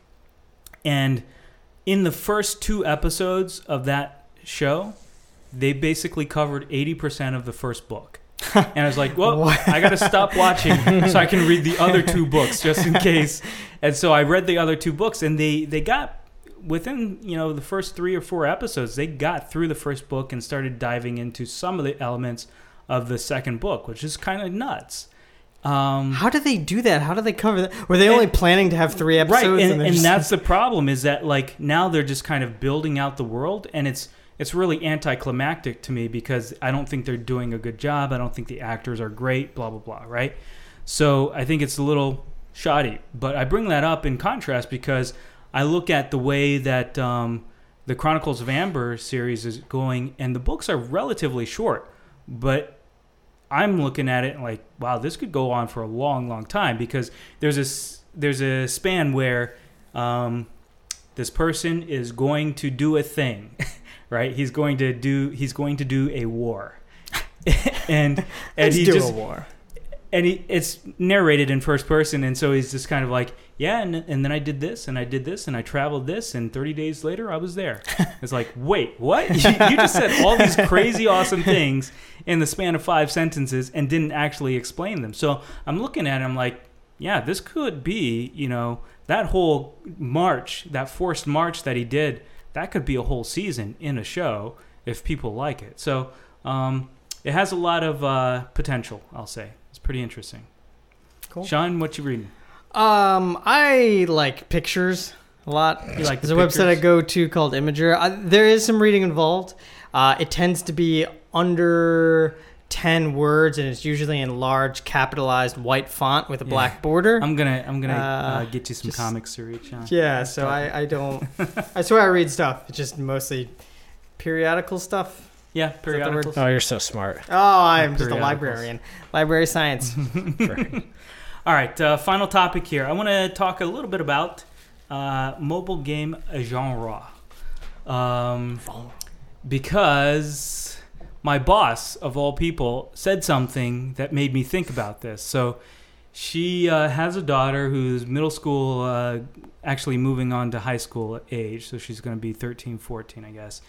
And in the first two episodes of that show, they basically covered eighty percent of the first book. And I was like, well, What? I got to stop watching so I can read the other two books just in case. And so I read the other two books, and they, they got, within, you know, the first three or four episodes, they got through the first book and started diving into some of the elements of the second book, which is kind of nuts. Um, How did they do that? How did they cover that? Were they only And- planning to have three episodes? right, and, they're and just- that's the problem is that like now they're just kind of building out the world, and it's it's really anticlimactic to me because I don't think they're doing a good job. I don't think the actors are great. Blah blah blah. Right. So I think it's a little shoddy. But I bring that up in contrast because I look at the way that um, the Chronicles of Amber series is going, and the books are relatively short, but I'm looking at it like, wow, this could go on for a long, long time because there's a s- there's a span where um, this person is going to do a thing, right? He's going to do he's going to do a war, and and Let's he do just a war. and he, it's narrated in first person, and so he's just kind of like, yeah, and, and then I did this, and I did this, and I traveled this, and thirty days later I was there. It's like, wait, what? You, you just said all these crazy awesome things in the span of five sentences and didn't actually explain them. So I'm looking at it, I'm like, yeah, this could be, you know, that whole march, that forced march that he did, that could be a whole season in a show if people like it. So um, it has a lot of uh, potential, I'll say. It's pretty interesting. Cool. Sean, what you reading? Um, I like pictures a lot. You like There's the a website I pictures? go to called Imager. Uh, there is some reading involved. Uh, it tends to be under ten words, and it's usually in large capitalized white font with a Yeah. black border. I'm gonna I'm gonna uh, Uh, get you some just- comics to read, Sean. yeah, so I, I don't. I swear I read stuff. It's just mostly periodical stuff. Yeah, the word? periodicals. Oh, you're so smart. Oh, I'm just a Periodicals. librarian. Library science. All right, uh, final topic here. I want to talk a little bit about uh, mobile game genre, um, because my boss, of all people, said something that made me think about this. So she uh, has a daughter who's middle school, uh, actually moving on to high school age, so she's going to be thirteen, fourteen, I guess.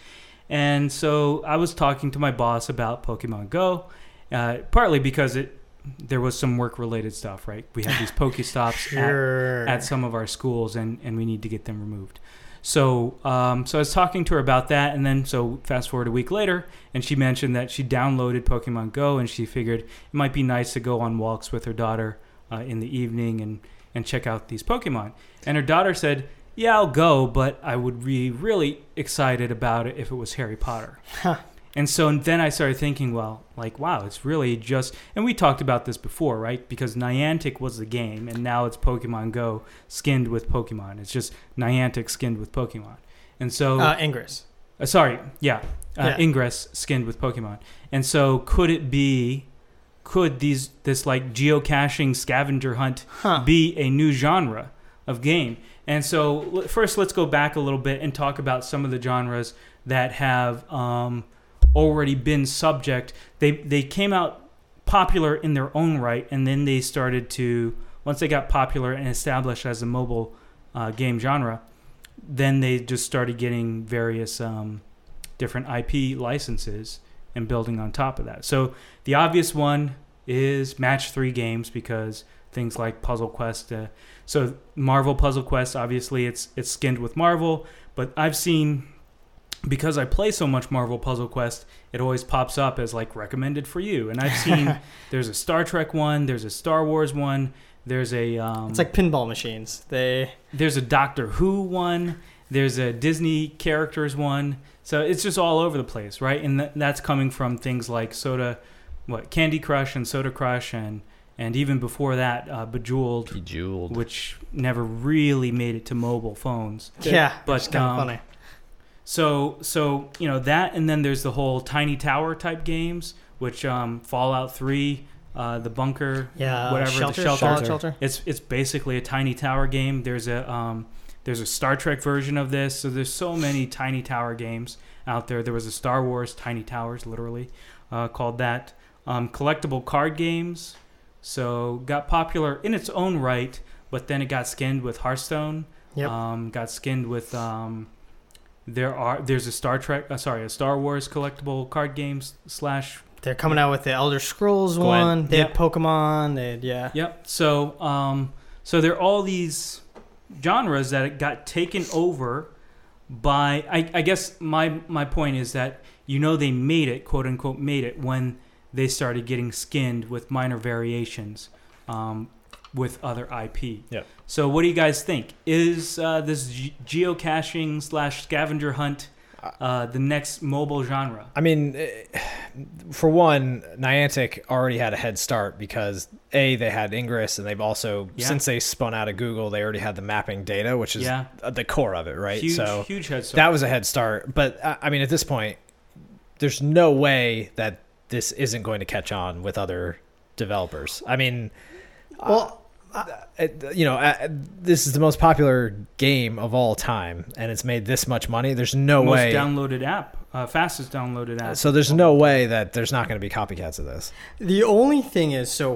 And so I was talking to my boss about Pokemon Go, uh, partly because it there was some work-related stuff, right? We have these Pokestops Sure. at, at some of our schools, and, and we need to get them removed. So um, so I was talking to her about that, and then so fast forward a week later, and she mentioned that she downloaded Pokemon Go, and she figured it might be nice to go on walks with her daughter uh, in the evening and, and check out these Pokemon. And her daughter said, yeah, I'll go, but I would be really excited about it if it was Harry Potter. Huh. And so then I started thinking, well, like, wow, it's really just... And we talked about this before, right? Because Niantic was the game, and now it's Pokemon Go skinned with Pokemon. It's just Niantic skinned with Pokemon. And so... Uh, Ingress. Uh, sorry, yeah. Uh, Yeah. Ingress skinned with Pokemon. And so could it be... Could these this, like, geocaching scavenger hunt Huh. be a new genre of game? And so l- first, let's go back a little bit and talk about some of the genres that have... Um, already been subject. They they came out popular in their own right, and then they started to, once they got popular and established as a mobile uh, game genre, then they just started getting various um, different I P licenses and building on top of that. So the obvious one is match three games, because things like Puzzle Quest. Uh, so Marvel Puzzle Quest, obviously it's it's skinned with Marvel, but I've seen... Because I play so much Marvel Puzzle Quest, it always pops up as like recommended for you. And I've seen there's a Star Trek one, there's a Star Wars one, there's a um, It's like pinball machines. They there's a Doctor Who one, there's a Disney characters one. So it's just all over the place, right? And th- that's coming from things like Soda, what Candy Crush and Soda Crush, and and even before that, uh, Bejeweled, Bejeweled. which never really made it to mobile phones. yeah, but, it's kind of um, funny. So, so you know that, and then there's the whole Tiny Tower type games, which um, Fallout three, uh, the bunker, Yeah, whatever, shelter, the shelter. Fallout Shelter. It's it's basically a Tiny Tower game. There's a um, there's a Star Trek version of this. So there's so many Tiny Tower games out there. There was a Star Wars Tiny Towers, literally, uh, called that. Um, collectible card games. So got popular in its own right, but then it got skinned with Hearthstone. Yep. Um, got skinned with. Um, There are there's a Star Trek uh, sorry a Star Wars collectible card games slash They're coming out with the Elder Scrolls Gwent. one. They Yep. had Pokemon. They had, yeah. yep. So um so there are all these genres that got taken over by I, I guess my my point is that you know they made it, quote unquote made it, when they started getting skinned with minor variations um, with other I P. Yep. So what do you guys think? Is uh, this ge- geocaching slash scavenger hunt uh, the next mobile genre? I mean, eh, for one, Niantic already had a head start because A, they had Ingress, and they've also, Yeah. since they spun out of Google, they already had the mapping data, which is Yeah. the core of it, right? Huge, so huge head start. that was a head start. But uh, I mean, at this point, there's no way that this isn't going to catch on with other developers. I mean, Well, uh, it- you know, uh, this is the most popular game of all time, and it's made this much money. There's no Most way. downloaded app, uh, fastest downloaded app. So there's no way that there's not going to be copycats of this. the only thing is, so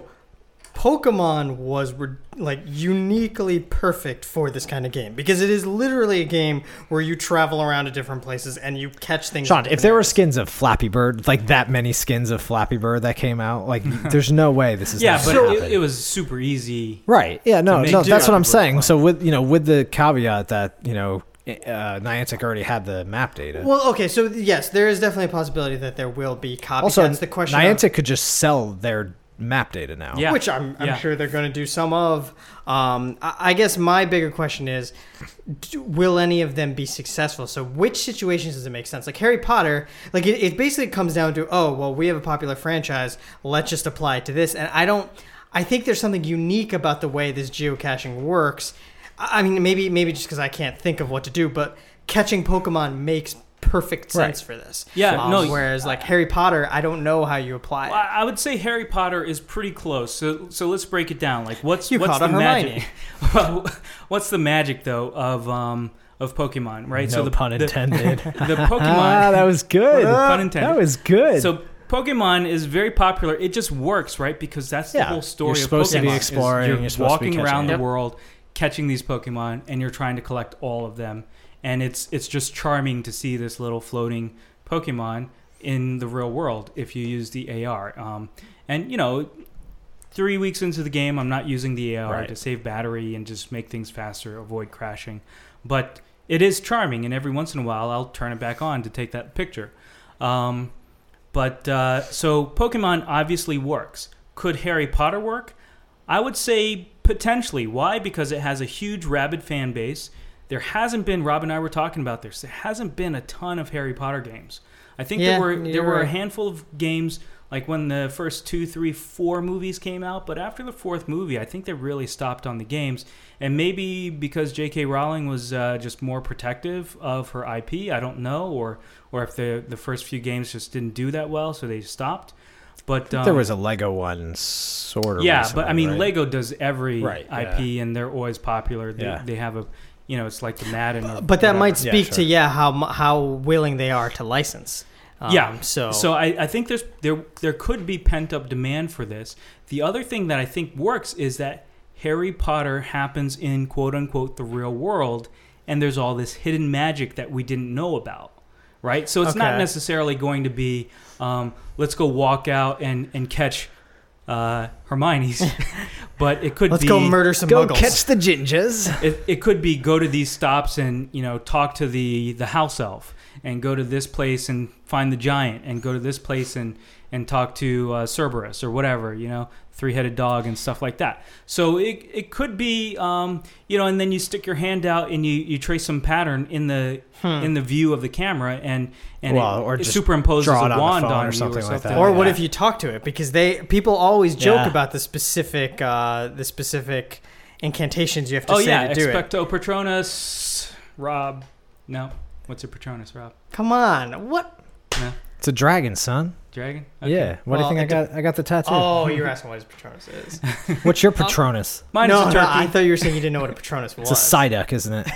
Pokemon was re- like uniquely perfect for this kind of game because it is literally a game where you travel around to different places and you catch things. Sean, in if there were areas. skins of Flappy Bird, like that many skins of Flappy Bird that came out, like there's no way this is yeah, not but gonna it, happen. it was super easy. Right. Yeah, no, make no, do that's what I'm Flappy Bird saying. fun. So with, you know, with the caveat that, you know, uh, Niantic already had the map data. Well, okay, so yes, there is definitely a possibility that there will be copycats. Also, the question of- Niantic could just sell their map data now. Yeah. which I'm, I'm Yeah. sure they're going to do some of. Um, I, I guess my bigger question is, do, will any of them be successful? So which situations does it make sense? Like Harry Potter, like it, it basically comes down to, oh, well, we have a popular franchise. Let's just apply it to this. And I don't, I think there's something unique about the way this geocaching works. I I mean, maybe maybe just because I can't think of what to do, but catching Pokemon makes perfect sense Right. for this. Yeah, Um, no, Whereas like Harry Potter, I don't know how you apply it. Well, I would say Harry Potter is pretty close. So so let's break it down. Like what's You what's called the her magic? What's the magic though of um of Pokemon, right? No so the pun the- intended. The, Ah, Pokemon. that was good. Pun intended. That was good. So Pokemon is very popular. It just works, right? Because that's the Yeah. whole story You're of supposed to Pokemon. be is exploring, You're, you're supposed to be walking catching around them. the world, catching these Pokemon, and you're trying to collect all of them. And it's it's just charming to see this little floating Pokemon in the real world if you use the A R. Um, and, you know, three weeks into the game, I'm not using the A R Right. to save battery and just make things faster, avoid crashing. But it is charming, and every once in a while, I'll turn it back on to take that picture. Um, but uh, so Pokemon obviously works. Could Harry Potter work? I would say potentially. Why? Because it has a huge rabid fan base. There hasn't been, Rob and I were talking about this, there hasn't been a ton of Harry Potter games. I think Yeah, there were you're there were a right. handful of games like when the first two, three, four movies came out, but after the fourth movie, I think they really stopped on the games. And maybe because J K. Rowling was uh, just more protective of her I P, I don't know, or or if the the first few games just didn't do that well, so they stopped. But um, there was a Lego one sort of. yeah, recently, but I mean, right? Lego does every Right, I P, and they're always popular. They, Yeah. they have a, you know, it's like the Madden. Or But that whatever. might Yeah, speak sure. to yeah how mu- how willing they are to license. Um, yeah. So so I, I think there's there there could be pent up demand for this. The other thing that I think works is that Harry Potter happens in quote unquote the real world, and there's all this hidden magic that we didn't know about. Right? So it's not Okay. necessarily going to be um, let's go walk out and, and catch uh, Hermione's, but it could let's be go murder some Go muggles. catch the gingers. it, it could be go to these stops and, you know, talk to the, the house elf, and go to this place and find the giant, and go to this place and, and talk to uh, Cerberus or whatever, you know, three-headed dog and stuff like that. So it it could be, um, you know, and then you stick your hand out and you, you trace some pattern in the in the view of the camera, and and Well, it, or it just superimposes draw it a on the wand phone on or you something or like something. that. Or what Yeah. if you talk to it? Because they people always joke Yeah. about the specific uh, the specific incantations you have to Oh say yeah, to do it. expecto patronus, Rob. No, what's a patronus, Rob? Come on, what? No, It's a dragon, son. dragon. Yeah. What Well, do you it think I got? I got the tattoo. Oh, you're asking what his Patronus is. What's your Patronus? Mine's no, a no, turkey. I thought you were saying you didn't know what a Patronus was. It's a Psyduck, isn't it?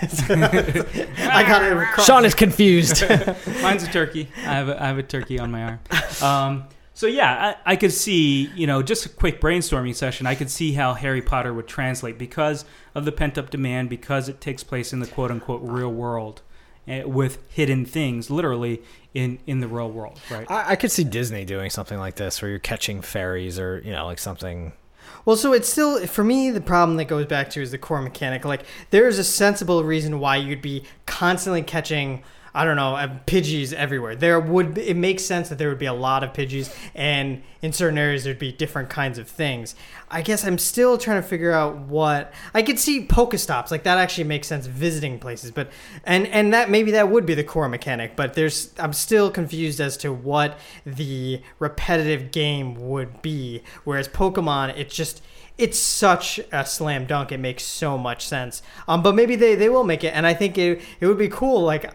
I got it. across- Sean is confused. Mine's a turkey. I have a, I have a turkey on my arm. Um, so yeah, I, I could see, you know, just a quick brainstorming session. I could see how Harry Potter would translate because of the pent up demand, because it takes place in the quote unquote real world, uh, with hidden things, literally in in the real world, right? I, I could see Disney doing something like this, where you're catching fairies, or you know, like something. Well, so it's still, for me, the problem that goes back to is the core mechanic. Like, there is a sensible reason why you'd be constantly catching, I don't know, uh, Pidgeys everywhere. There would, it makes sense that there would be a lot of Pidgeys, and in certain areas there'd be different kinds of things. I guess I'm still trying to figure out what, I could see Pokestops, like that actually makes sense, visiting places, but, and, and that, maybe that would be the core mechanic, but there's, I'm still confused as to what the repetitive game would be, whereas Pokemon, it's just, it's such a slam dunk, it makes so much sense. Um, but maybe they, they will make it, and I think it, it would be cool, like,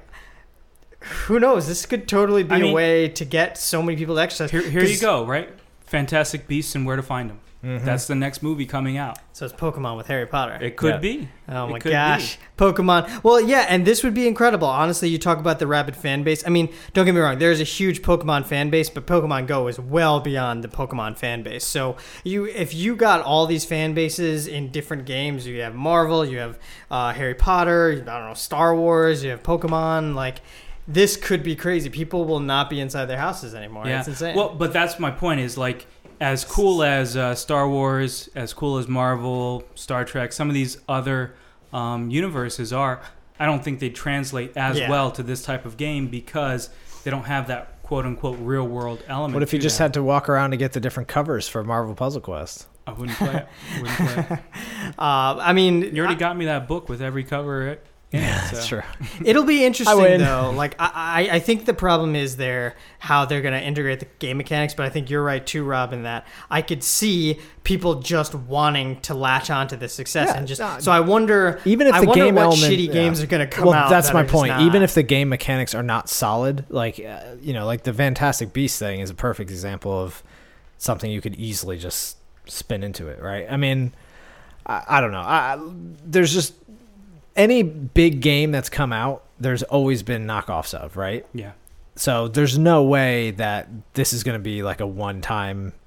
who knows? This could totally be I mean- a way to get so many people to exercise. Here, here you 'Cause- go, right? Fantastic Beasts and Where to Find Them. Mm-hmm. That's the next movie coming out. So it's Pokemon with Harry Potter. It could Yeah. be. Oh It my could gosh. Pokemon. Well, yeah, and this would be incredible. Honestly, you talk about the rabid fan base. I mean, don't get me wrong, there's a huge Pokemon fan base, but Pokemon Go is well beyond the Pokemon fan base. So you if you got all these fan bases in different games, you have Marvel, you have uh, Harry Potter, I don't know, Star Wars, you have Pokemon, like this could be crazy. People will not be inside their houses anymore. Yeah. It's insane. Well, but that's my point. Is like as cool as uh, Star Wars, as cool as Marvel, Star Trek, some of these other um, universes are. I don't think they translate as Yeah. well to this type of game because they don't have that quote unquote real world element. What if you to just that. had to walk around to get the different covers for Marvel Puzzle Quest? I wouldn't play it. I wouldn't play it. uh, I mean, You already got me that book with every cover. In Yeah, it, so. that's true. it'll be I interesting win. though. Like I, I, I think the problem is there how they're gonna integrate the game mechanics. But I think you're right too, Rob, in that I could see people just wanting to latch onto this success Yeah, and just. no, So I wonder. Even if I the wonder game what element, shitty yeah. games are gonna come well, out. that's that my are just point. not. Even if the game mechanics are not solid, like uh, you know, like the Fantastic Beast thing is a perfect example of something you could easily just spin into it, right? I mean, I, I don't know. I, there's just any big game that's come out, there's always been knockoffs of, right? Yeah. So there's no way that this is going to be like a one-time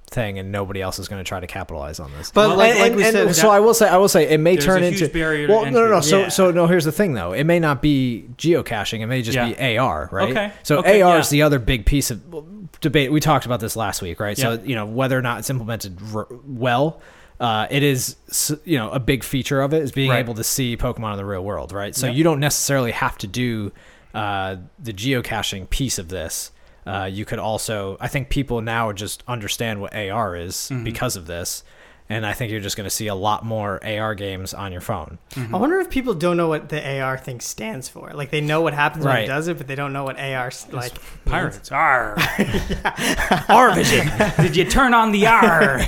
thing, and nobody else is going to try to capitalize on this. But Well, like, and, like and- we and said, so I will say, I will say, it may There's turn a huge into. barrier to Well, no, no, no. entry. So, Yeah. so no. Here's the thing, though. It may not be geocaching. It may just Yeah. be A R, right? Okay. So Okay, A R yeah. is the other big piece of debate. We talked about this last week, right? Yeah. So you know whether or not it's implemented r- well. Uh, it is, s- you know, a big feature of it is being Right. able to see Pokemon in the real world, right? So Yep. you don't necessarily have to do uh, the geocaching piece of this. Uh, you could also, I think people now just understand what A R is Mhm. because of this, and I think you're just going to see a lot more A R games on your phone. I wonder if people don't know what the A R thing stands for. Like they know what happens when Right. it does it, but they don't know what A R 's like. Pirates. R. R Vision. Did you turn on the R?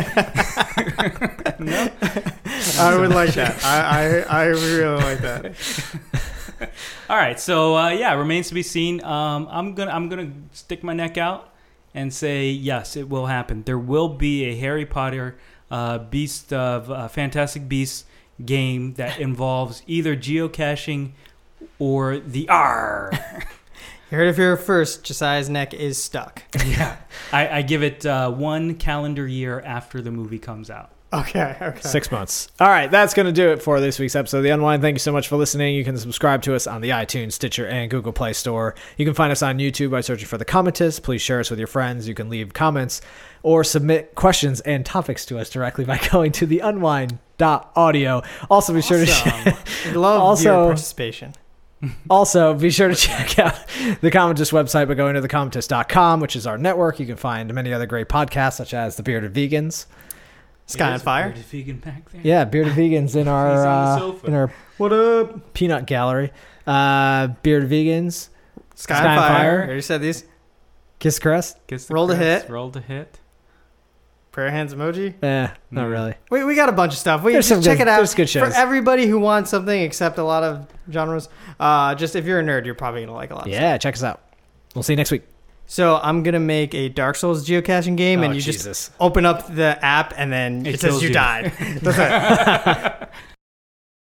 no? I would like that. I, I, I really like that. All right, so uh, yeah, remains to be seen. Um, I'm gonna I'm gonna stick my neck out and say yes, it will happen. There will be a Harry Potter uh, Beast of uh, Fantastic Beasts game that involves either geocaching or the R. You heard it here first. Josiah's neck is stuck. yeah, I, I give it uh, one calendar year after the movie comes out. Okay. Okay. Six months. All right, that's going to do it for this week's episode of The Unwind. Thank you so much for listening. You can subscribe to us on the iTunes, Stitcher, and Google Play Store. You can find us on YouTube by searching for The Commentist. Please share us with your friends. You can leave comments or submit questions and topics to us directly by going to the unwind dot audio. Also, be sure to Awesome. We love Also- your participation. Also, be sure to check out the Commentist website by going to the commentist dot com, which is our network. You can find many other great podcasts, such as The Bearded Vegans. Sky on There's a Fire. bearded vegan back there. Yeah, Bearded Vegans in our He's on the uh, sofa. in our What up? peanut gallery. Uh, Bearded Vegans, Sky, Sky on on Fire. Fire. I already said these. Kiss Crest. Kiss the Roll to crest, hit. Roll to hit. Prayer hands emoji. Eh, not Mm. really. We, we got a bunch of stuff. We There's just some check good- it out. there's good shows. For everybody who wants something except a lot of genres. Uh, just if you're a nerd, you're probably gonna like a lot. Of stuff. Yeah, check us out. We'll see you next week. So I'm gonna make a Dark Souls geocaching game, and Oh, you Jesus. just open up the app, and then It it, says kills you you. died. That's it.